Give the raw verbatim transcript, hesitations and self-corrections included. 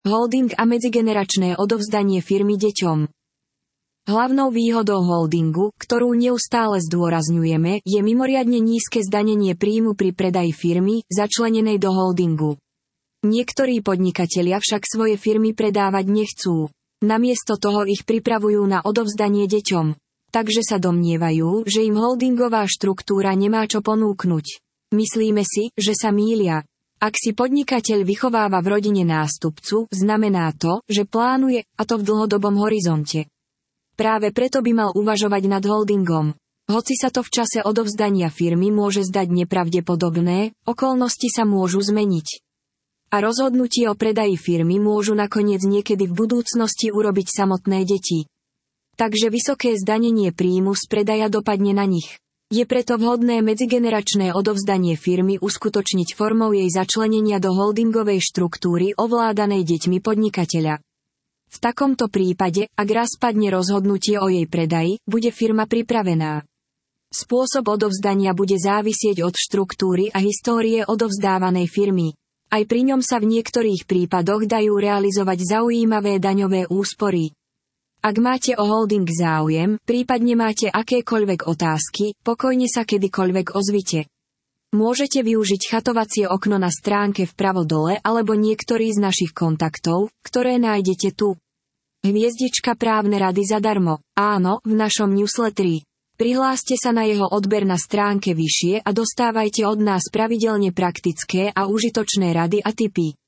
Holding a medzigeneračné odovzdanie firmy deťom. Hlavnou výhodou holdingu, ktorú neustále zdôrazňujeme, je mimoriadne nízke zdanenie príjmu pri predaji firmy, začlenenej do holdingu. Niektorí podnikatelia však svoje firmy predávať nechcú. Namiesto toho ich pripravujú na odovzdanie deťom. Takže sa domnievajú, že im holdingová štruktúra nemá čo ponúknuť. Myslíme si, že sa mýlia. Ak si podnikateľ vychováva v rodine nástupcu, znamená to, že plánuje, a to v dlhodobom horizonte. Práve preto by mal uvažovať nad holdingom. Hoci sa to v čase odovzdania firmy môže zdať nepravdepodobné, okolnosti sa môžu zmeniť. A rozhodnutie o predaji firmy môžu nakoniec niekedy v budúcnosti urobiť samotné deti. Takže vysoké zdanenie príjmu z predaja dopadne na nich. Je preto vhodné medzigeneračné odovzdanie firmy uskutočniť formou jej začlenenia do holdingovej štruktúry ovládanej deťmi podnikateľa. V takomto prípade, ak raz padne rozhodnutie o jej predaji, bude firma pripravená. Spôsob odovzdania bude závisieť od štruktúry a histórie odovzdávanej firmy. Aj pri ňom sa v niektorých prípadoch dajú realizovať zaujímavé daňové úspory. Ak máte o holding záujem, prípadne máte akékoľvek otázky, pokojne sa kedykoľvek ozvite. Môžete využiť chatovacie okno na stránke vpravo dole alebo niektorý z našich kontaktov, ktoré nájdete tu. Hviezdička právne rady zadarmo. Áno, v našom newsletteri. Prihláste sa na jeho odber na stránke vyššie a dostávajte od nás pravidelne praktické a užitočné rady a tipy.